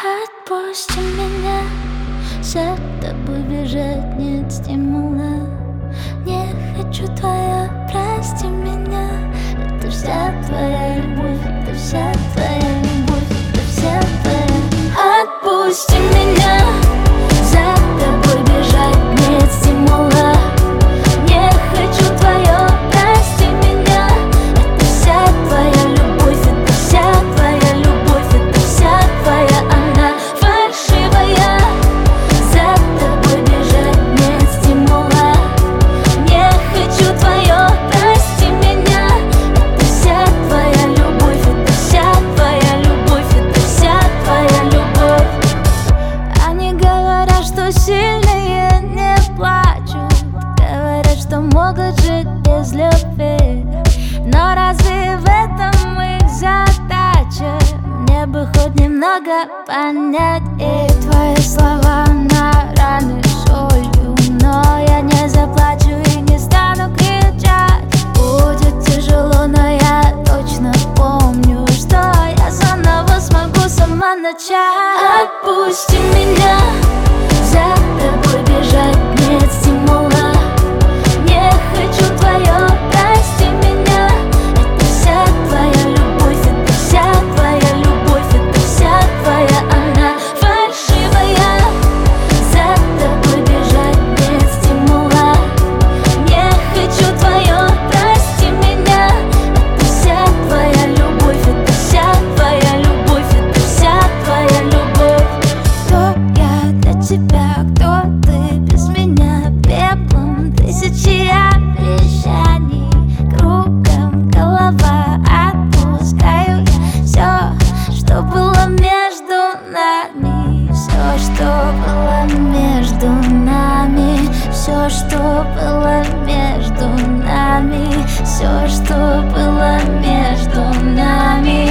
Отпусти меня, за тобой бежать нет стимула. Не хочу твоя, прости меня. Это вся твоя любовь, это вся твоя любовь, это вся твоя. Отпусти меня, за тобой бежать нет стимула. Не хочу твое, прости меня. Это вся твоя любовь, это вся твоя любовь, это вся твоя. Она фальшивая. За тобой бежать нет стимула. Не хочу твое, прости меня. Это вся твоя любовь, это вся твоя любовь, это вся твоя любовь. Они говорят, что сильные не плачут, говорят, что могут жить без любви. Но разве в этом их задача? Мне бы хоть немного понять. И твои слова на раны солью, но я не заплачу и не стану кричать. Будет тяжело, но я точно помню, что я заново смогу сама начать. Отпусти меня, за тобой бежать нет стимула. Не хочу твое, прости меня. Это вся твоя любовь, это вся твоя любовь, это вся твоя. Она фальшивая. За тобой бежать нет стимула. Не хочу твое, прости меня. Это вся твоя любовь, это вся твоя любовь, это вся твоя любовь. Кто я для тебя, кто ты без меня? Пеплом тысячи обещаний, кругом голова. Отпускаю я все, что было между нами. Все, что было между нами. Все, что было между нами. Все, что было между нами.